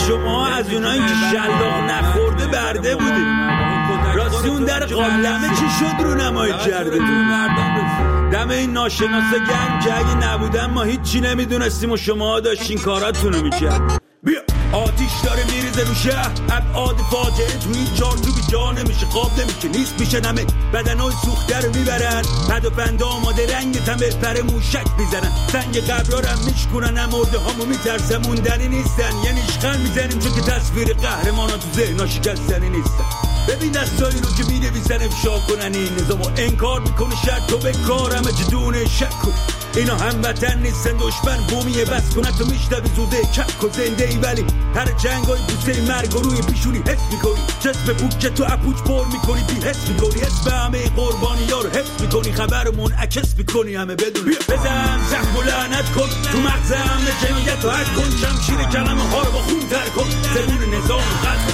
شما از اونایی که شلاق نخورده برده بودیم. راستی اون در قابلمه چی شد رو نمایی کرده دم این ناشناسه گرم که اگه نبودن ما هیچی نمیدونستیم و شما داشتین کاراتونو میکرد. بیا آتیش داره میریزه رو شهر، ابعاد فاجعه تو این چار تو بی جا نمیشه، خواب نمیشه، نیست میشه نمه بدنای سوخته رو میبرن، پد و پنده آماده رنگ تمه پر موشک میزنن، سنگ قبرا رو هم میشکنن، هم مرده هامو میترسن موندنی نیستن، یعنی اشغال میزنیم چون که تصویر قهرمانا تو ذهنا شکستنی نیستن. ببین دستایی رو که می‌نویسن افشا کنن این نظامو انکار میکنه، شرط تو به کارمه جدونه شک کن، اینا هموطن نیستن دشمن بومیه، بس کنن تو میشنوی زوده کک و زنده ای، ولی هر جنگای بوسه مرگ و روی پیشونی حس میکنی، جسم پوک که تو اپوچ پر میکنی بی حس میکنی، اسم همه قربانی ها رو حفظ میکنی، خبر منعکس میکنی همه بدون بزن زخم و لعنت کن تو مغز همه جنایت و حد کن، شمشیر کلمه ها رو با خون تر کن، زبون نظام قد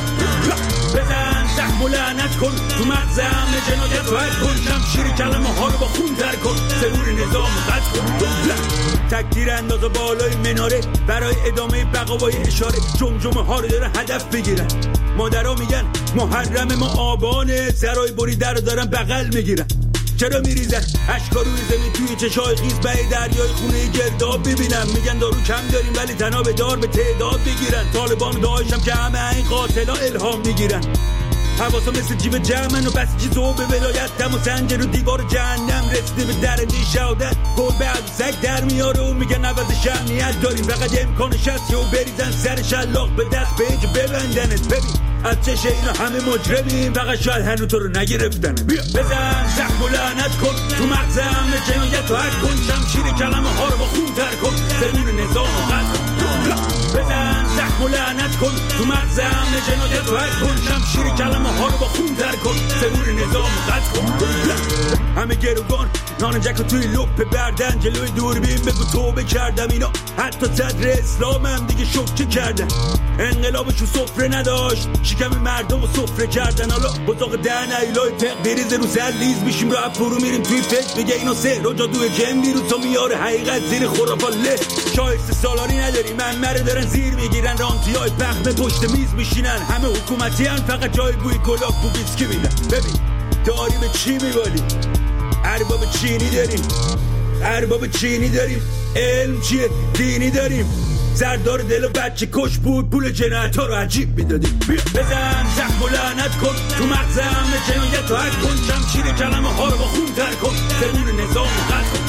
بزن زخم و لعنت کن تو مغز همه جنایت و حد کن، شمشیر کلمه ها رو با خون تر کن، زبون نظام قد کن، تکتیر انداز بالای مناره برای ادامه بقای اشاره، جمجمه ها رو دارن هدف بگیرن، مادرها میگن محرم ما آبانه، سرای بریده رو دارن بغل میگیرن، چرا میریزن اشکا روی زمین توی چشای خیز به دریای خونه گرداب ببینم، میگن دارو کم داریم ولی تنها به دار به تعداد بگیرن، طالبان و داعش هم که همه این قاتلا الهام میگیرن، حواسا مثل جیب جمعن و بسیجی تو به ولایت دم و سنجر و دیوار جهنم رسیده به درجه شهادت، گل بعد سگ در میاره و میگن عوض شمنیت داریم، فقط امکانش هست و بریزن سر شلاق به دست به اینکه ببندنت، ببین از چشه اینا همه مجرمیم، فقط شاید هنو تو رو نگرفتنه، بیا بزن زخم و لعنت کن تو مغز همه جنایت و حد کن، شمشیر کلمه ها رو با خون تر کن، زبون نظام قد کن، بزن زخم و لعنت کن تو مغز همه جنایت و حد کن، شمشیر کلمه ها رو با خون تر کن، زبون نظام قد کن، همه گروگان نان جک توی لپ بردن، جلوی دوربین بگو توبه کردم، اینا حتی صدر اسلام هم دیگه شوکه کردن، انقلابشو سفره نداشت شکم مردم و سفره کردن، حالا بزاق دهن ایلای تق بریز رو سر لیز میشیم رو فرو میریم توی فکر، بگه اینا سهر و جادوی جن بیرون تا میاره حقیقت زیر خرافات له، شایسته سالاری نداریم منمره دارن زیر میگیرن، رانتیای پخمه پشت میز میشینن، همه حکومتی هن فقط جای بوی گلاب بو ویسکی میدن، ببین داری به چی میبالی؟ ارباب چینی داریم، ارباب چینی داریم، علم چیه؟ دینی داریم، زردار دل و بچه کش بود، پول جنایت ها رو عجیب میدادیم، بزن زخم و لعنت کن تو مغز همه جنایت و حد کن، شمشیر کلمه ها رو با خون تر کن، زبون نظام قد کن،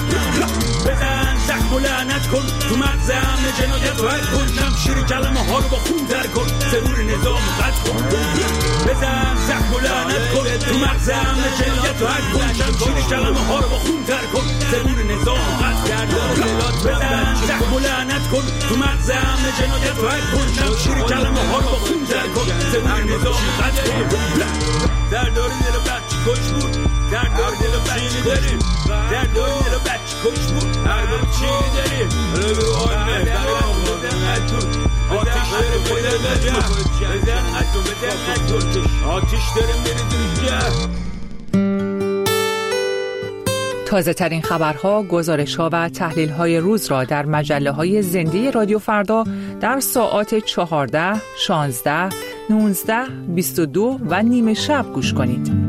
بزن زخم و لعنت کن تو مغز همه جنایت و حد کن، شمشیر کلمه ها رو با خون تر کن، زبون نظام قد کن، بزن زخم و لعنت کن تو مغز همه جنایت و حد کن، شمشیر کلمه ها رو با خون تر کن، زبون نظام قد کن، بزن زخم و لعنت کن تو مغز همه جنایت و حد کن، شمشیر کلمه ها رو با خون تر کن، زبون نظام قد کن، درداری دل بچه کش بود، درداری دل بچه کش بود، درداری دل بچه کش بود، درداری چینی داریم، رو آنه آتیش داره بزن آتیش داره میره. تازه ترین خبرها، گزارش‌ها و تحلیل‌های روز را در مجله‌های زنده رادیو فردا در ساعات 14، 16، 19، 22 و نیمه شب گوش کنید.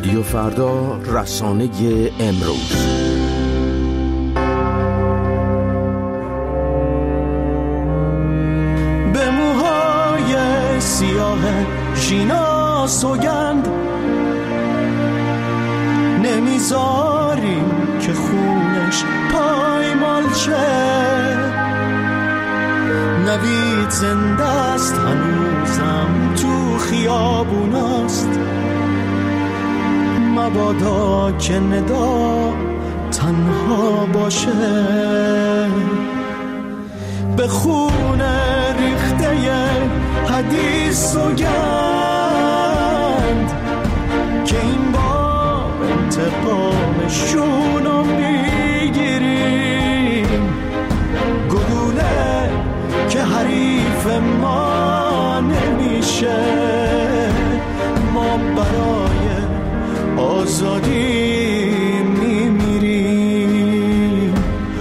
رادیو فردا، رسانه امروز. به موهای سیاه ژینا سوگند نمیذاریم که خونش پایمال شه. نوید زنده است هنوزم تو خیابوناست، مبادا که ندا تنها باشه. به خون ریخته حدیث سوگند که این بار انتقامشونو میگیریم. گلوله که حریف ما نمیشه، ما برای آزادی میمیریم.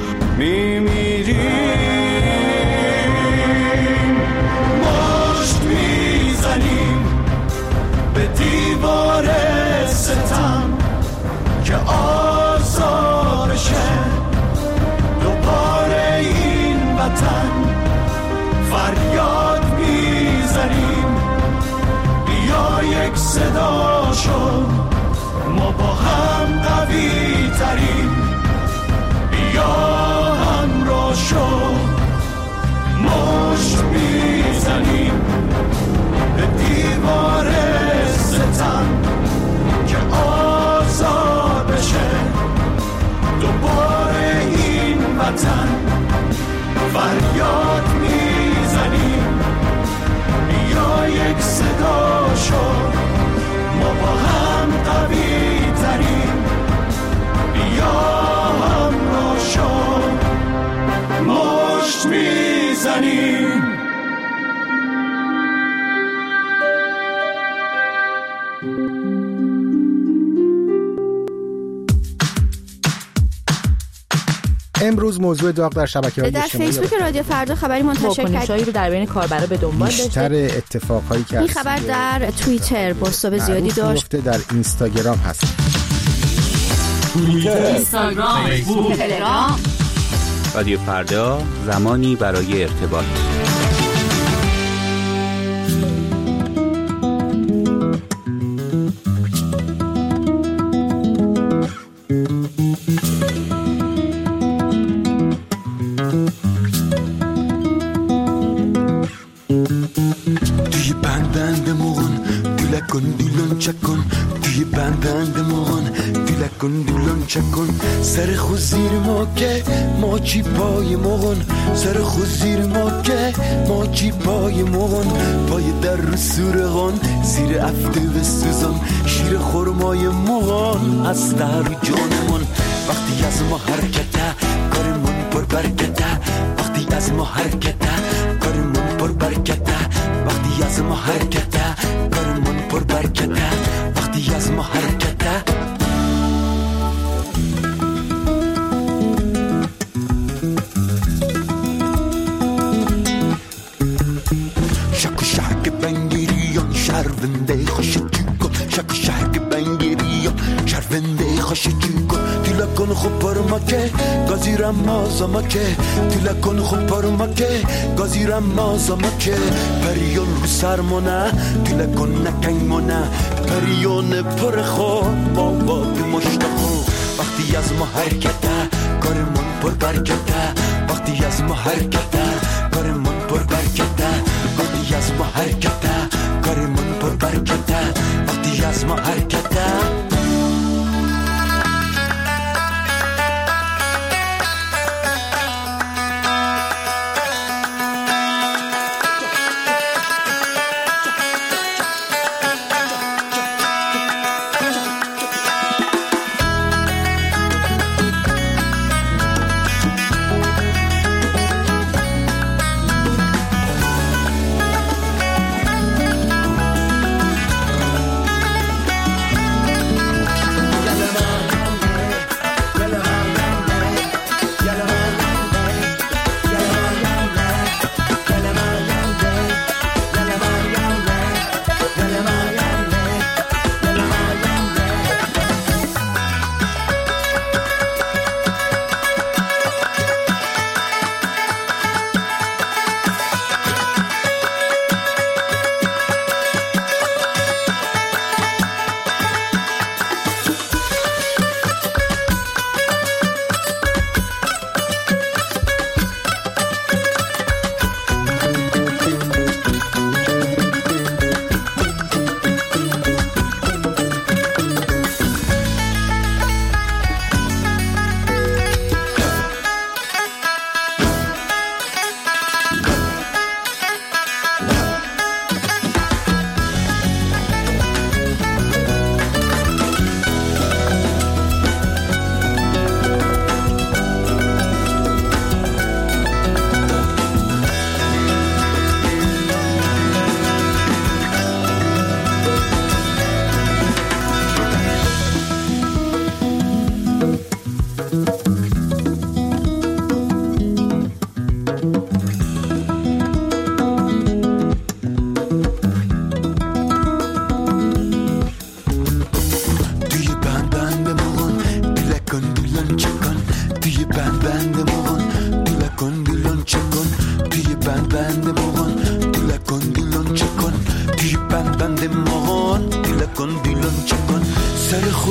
مشت میزنیم به دیوار ستم که آزارشه دوباره این وطن. فریاد میزنیم بیا یک صدا شو، ما با هم قوی تریم. بیا همراه شو، مشت میزنیم به دیوار ستم که آزاد بشه دوباره این وطن. فریاد میزنیم بیا یک صدا شو، ما با هم قوی تریم. بیا همراه شو، مشت میزنیم. امروز موضوع داغ در شبکه‌های اجتماعی در فیسبوک رادیو فردا خبری منتشر واکنش‌هایی رو در بین کاربرا به دنبال داشته. بیشتر اتفاقهایی که این خبر در توییتر بازتاب زیادی داشت. در اینستاگرام هست. اینستاگرام، فیسبوک، تلگرام. رادیو فردا، زمانی برای ارتباط. توی بندند مغن دلکن دلون چکن، توی بندند مغن دلکن دلون چکن. سر خود زیر ما که ما چی پای مغن، سر خود زیر ما که ما چی پای مغن. پای در رو سورغان زیر افته و سوزان، شیر خورمای مغن از در جانمون. وقتی از ما حرکته کارمون پر برکته، وقتی از ما حرکته کارمون پر برکته. وقتی از ما حرکته کارمون پر برکته، وقتی از ما حرکته. شک و شک بنگیریان شرونده خوش چیکن، شک و شک بنگیریان شرونده خوش چیکن. تیلا کن خوب پرما که گازیرم مازما که، تیلا کن خوب پرما که گازیرم مازما که. پریون رو سرمونه تیلا کن نکنگمونه، پریون پر خواب با باد مشتخو. وقتی از ما حرکته کارمون پر برکته، وقتی از ما حرکته کارمون پر برکته. وقتی از ما حرکته کارمون پر برکته، وقتی از ما حرکته.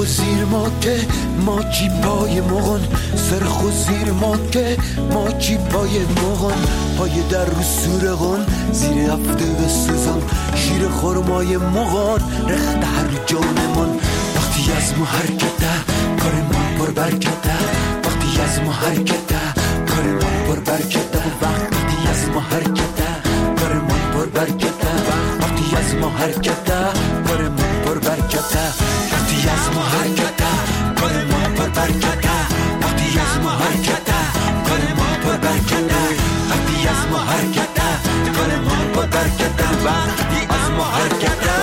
خوزیر ما که ما جیبای مغن سر خوزیر ما که ما جیبای مغن پای در رو سورغن زیر هفته و سوزن شیر خورمای مغن رخت هر جانمون وقتی از ما حرکته کارمان پر برکته وقتی از ما حرکته کارمان پر برکته وقتی از ما حرکته کارمان پر برکته وقتی از ما حرکته کارمان پر برکته وقتی از ما حرکته کارمان پر برکته وقتی از ما حرکته کارمان پر برکته وقتی از ما حرکته کارمان پر برکته وقتی از ما حرکته.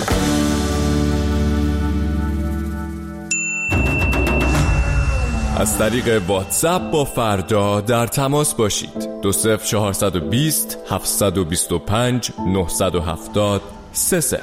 از طریق واتساپ با فردا در تماس باشید. 20420 725 970 30.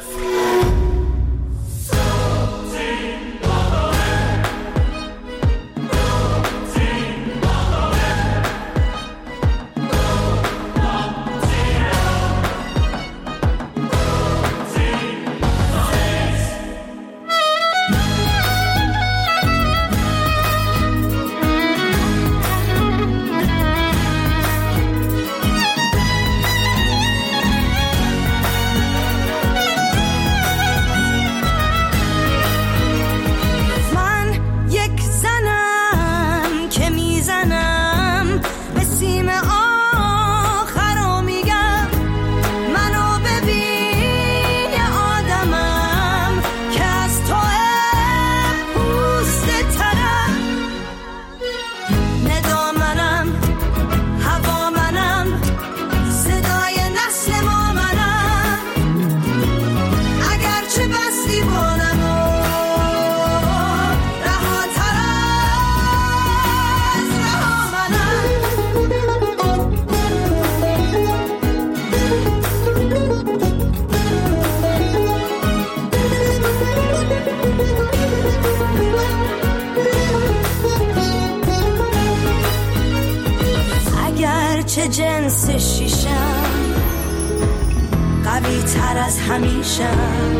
چه جنس شیشم قوی تر از همیشم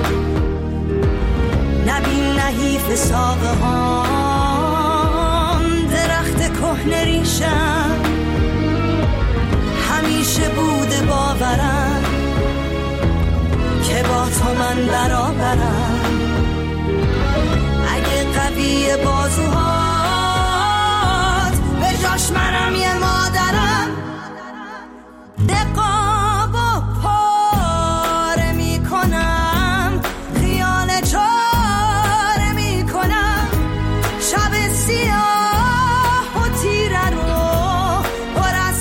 نبین نحیف ساقه هام درخت کهنه ریشم همیشه بوده باورم که با تو من برابرم اگه قوی بازوهات به جاش منم یه مادرم دقاب و پاره می کنم خیال چاره می کنم شب سیاه و تیره رو پر از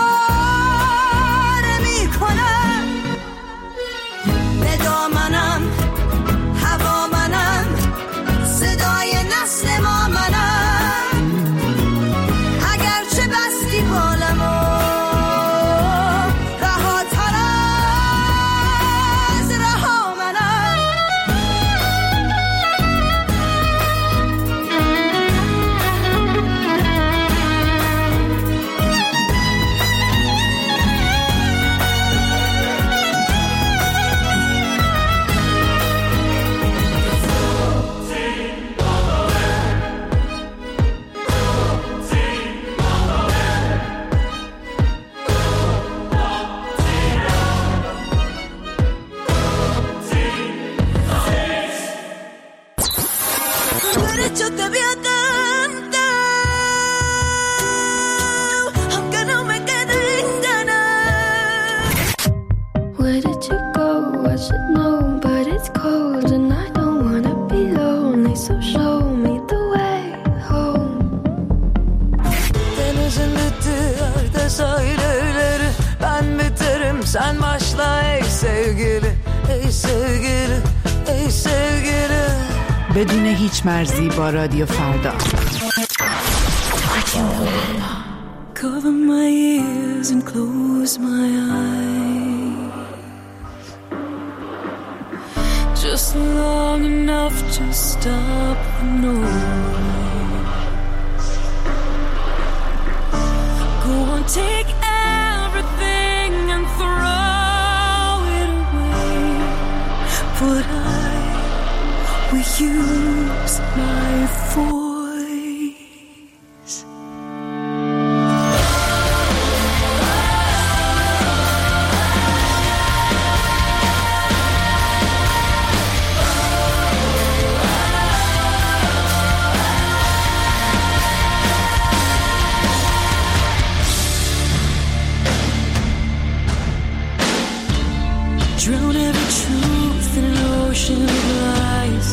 ستاره می کنم به دامنم هوا منم صدای نسل ما منم اگرچه بستی بالمو Sen başla ey sevgili, ey sevgili, ey sevgili. بدون هیچ مرزی با رادیو فردا. Cover my ears and close my eyes just long enough to stop the noise. Go on, take everything and throw it away. But I, with you lose my voice. Drown every truth in an ocean of lies.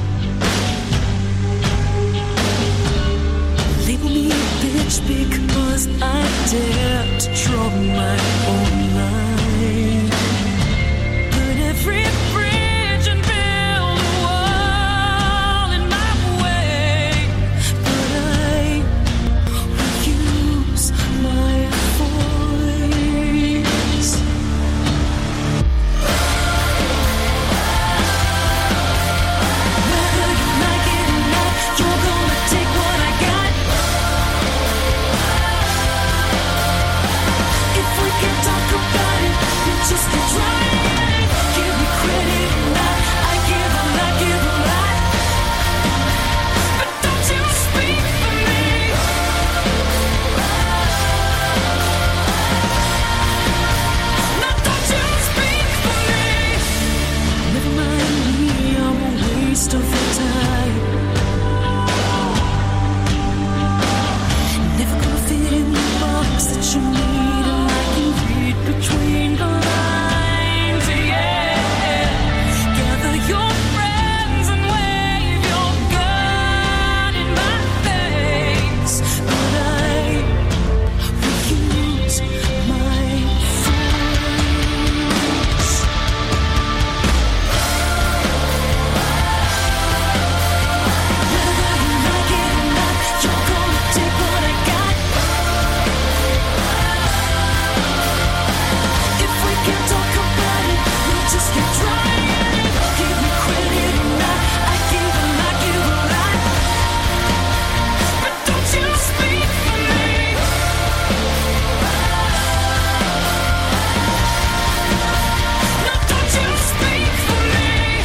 Label me a bitch because I dare to draw my own line. Burn every bridge and build a wall in my way. But I will use my voice. Just keep trying. Give me credit or not. I give a lot, give a lot. But don't you speak for me. No, don't you speak for me. Never mind me, I'm a waste of your time. Never gonna fit in the box that you need, and I can read between the lines, yeah. Gather your friends and wave your gun in my face. But I refuse my voice. Whether you like it or not, you're gonna take what I got. If we can't talk about it, we'll just keep trying. Give me credit or not, I give a lot, give a lot. But don't you speak for me. No, don't you speak for me.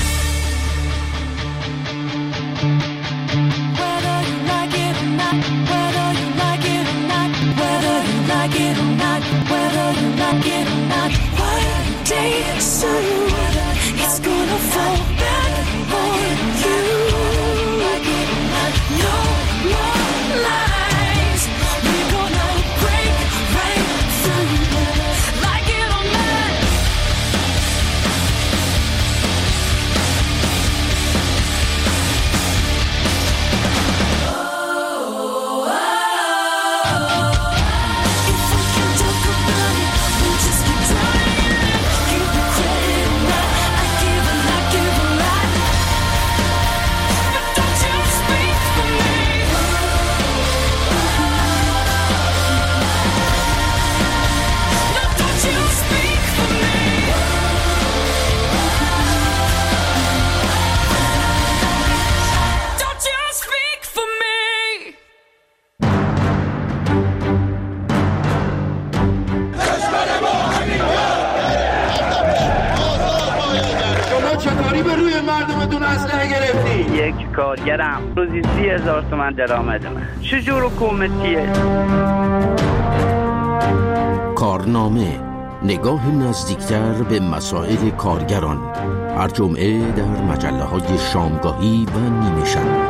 Whether you like it or not, whether you like it or not, whether you like it or not, whether you like it or not. One day soon, it's gonna fall back on you. No more lies. We're gonna break right through. Like it or not. If we can talk about it, we'll just keep trying. Give me credit or not, I give a lot, give a lot. But don't you speak for me. No, don't you speak for me. Don't you speak for me. شما چطوری به روی مردمتون اسلحه گرفتی؟ یک کارگرم روزی 30,000 تومان درآمدمه. چجور حکومتیه؟ کارنامه، نگاه نزدیکتر به مسائل کارگران، هر جمعه در مجله‌های شامگاهی و نیمه شب.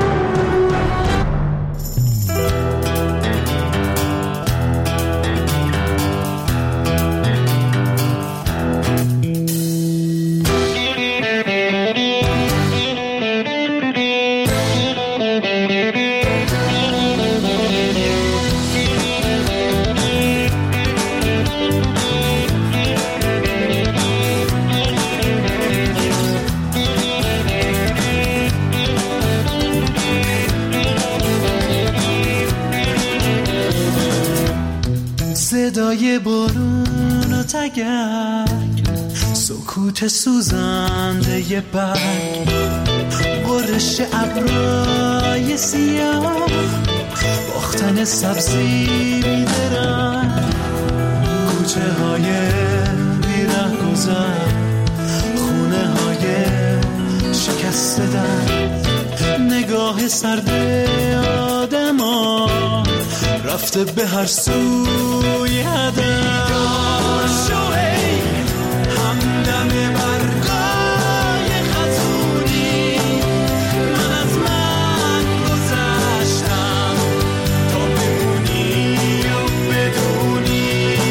صدای بارون و تگرگ، سکوت سوزنده ی برگ، برش ابرای سیاه، باختن سبزی میدرن، کوچه های بیره گذر، خونه های شکسته در، نگاه سرد آدما رفته به هر سوی هدف شوی همدم برگای خزونی من از من گذشتم تا بمونی و بدونی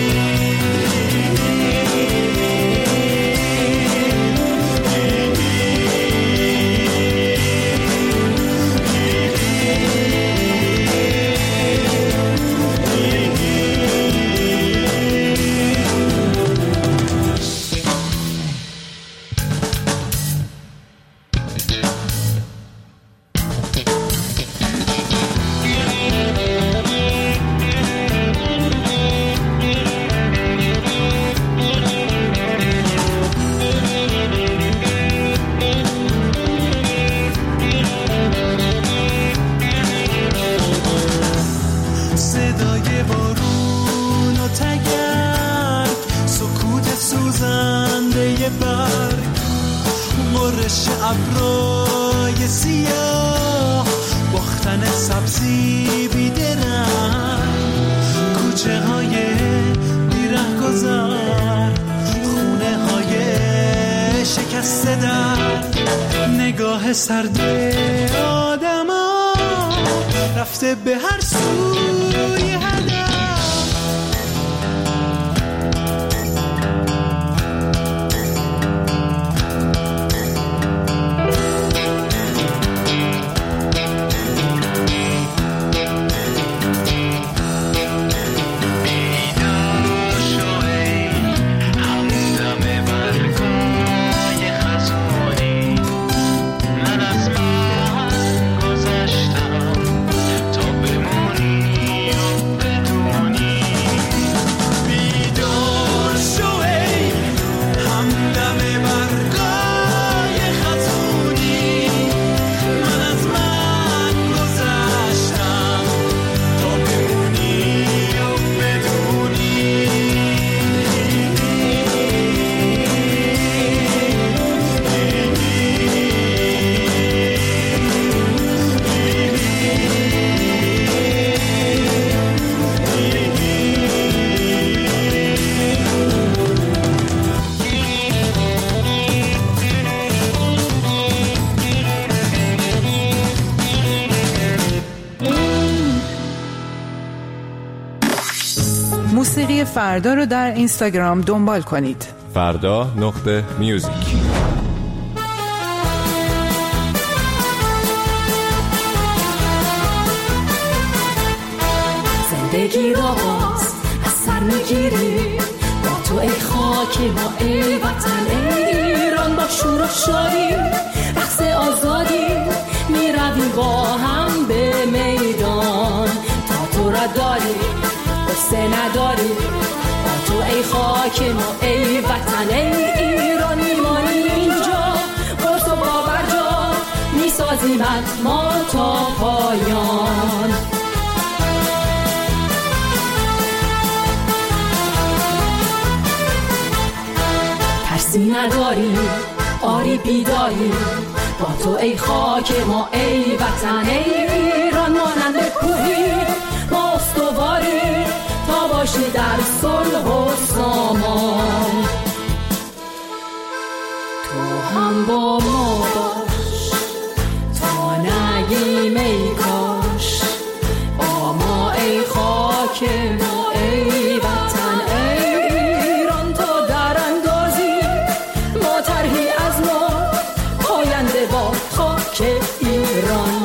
صدای بارون و تگرگ سکوت سوزنده برگ غرش ابرای سیاه باختن سبزی بیدرنگ کوچه های بیره گذر خونه های شکسته در نگاه سرد آدما رفته به هر سوی هدف موسیقی فردا رو در اینستاگرام دنبال کنید. فردا.میوزیک. زندگی را باز از سر میگیری با تو ای خاک ما ای وطن ای ایران با شور و شادی رقص آزادی میرویم با هم به میدان تا تو را داری قصه نداری با تو ای خاک ما ای وطن ای ایران میمانی اینجا قرص و باورجا میسازیمت ما تا پایان ترسی نداری آری بیداری با تو ای خاک ما ای وطن ای ایران مانند کوهی ما استواری تا باشی در صلح و سامان تو هم با ما باش تا نگیم ای کاش با ما ای خاک ما ای وطن ای ایران تا در اندازی ما طرحی از ما پاینده با خاک ایران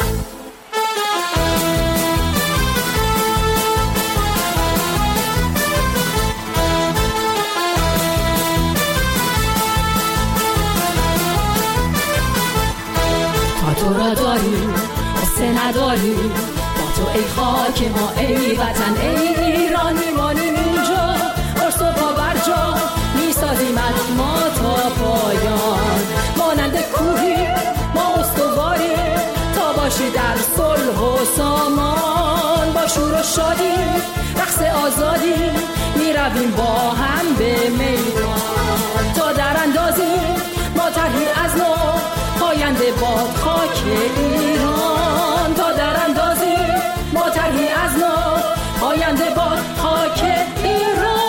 تو را داری قصه نداری با تو ای خاک ما ای وطن ای ایران میمانیم اینجا قرص و باورجا میسازیمت ما تا پایان مانند کوهی ما استواری تا باشی در صلح و سامان با شور و شادی رقص آزادی میرویم با هم به میدان تا در اندازی ما طرحی از نو پاینده باد خاک ایران تا در اندازی ما ترهی از نار آینده باد خاک ایران.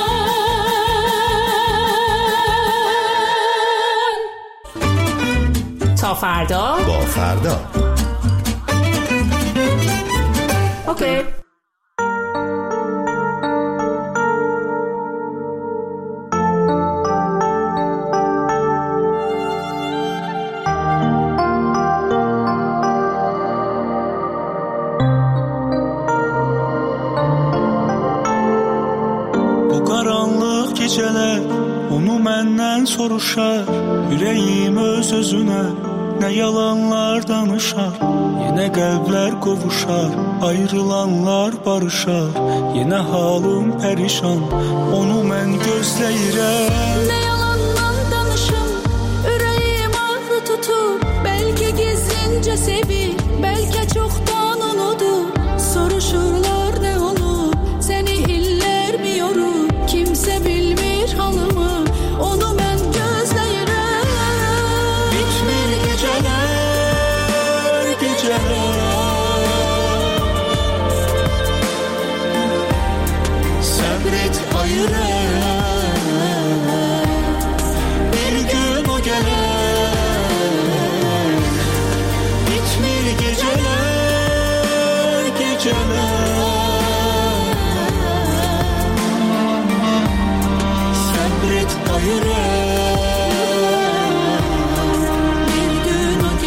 تا فردا با فردا. اوکی. Gecələr onu məndən soruşar, ürəyim öz-özünə nə yalanlar danışar. Yenə qəlblər qovuşar, ayrılanlar barışar. Yenə halım pərişan, onu mən gözləyirəm. Nə yalandan danışım, ürəyim ağrı tutur. Bəlkə gizlincə sevir, bəlkə çoxdan unudur. Soruşurlar nə olur, səni illər mi yorur? Kimsə bilmir halımı, onu mən gözləyirəm. Bitmir gecələr, gecələr. Səbr et ayırır, bir gün o gələr. Bitmir gecələr, gecələr. Bir gün o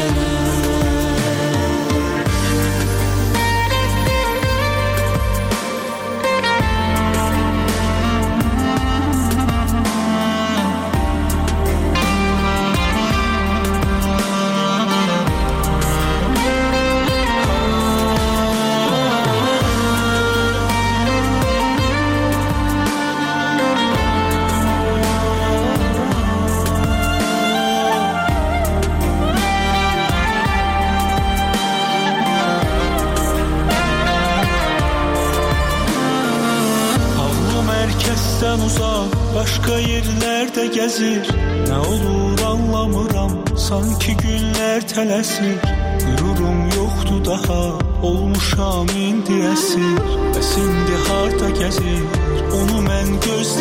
uzaq, başqa yerlərdə gəzir. Nə olur anlamıram, sanki günlər tələsir. Qürurum yoxdur daha, olmuşam indi əsir. Bəs indi harda gəzir, onu mən göz